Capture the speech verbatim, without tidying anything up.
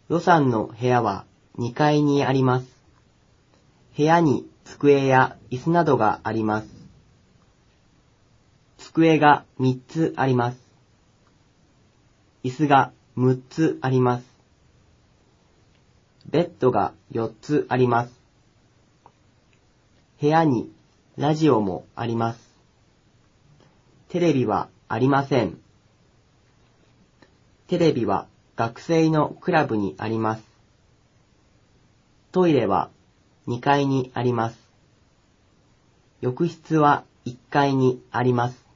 予算の部屋はにかいにあります。部屋に机や椅子などがあります。机がみっつあります。椅子がむっつあります。ベッドがよっつあります。部屋にラジオもあります。テレビはありません。テレビは学生のクラブにあります。トイレはにかいにあります。浴室はいっかいにあります。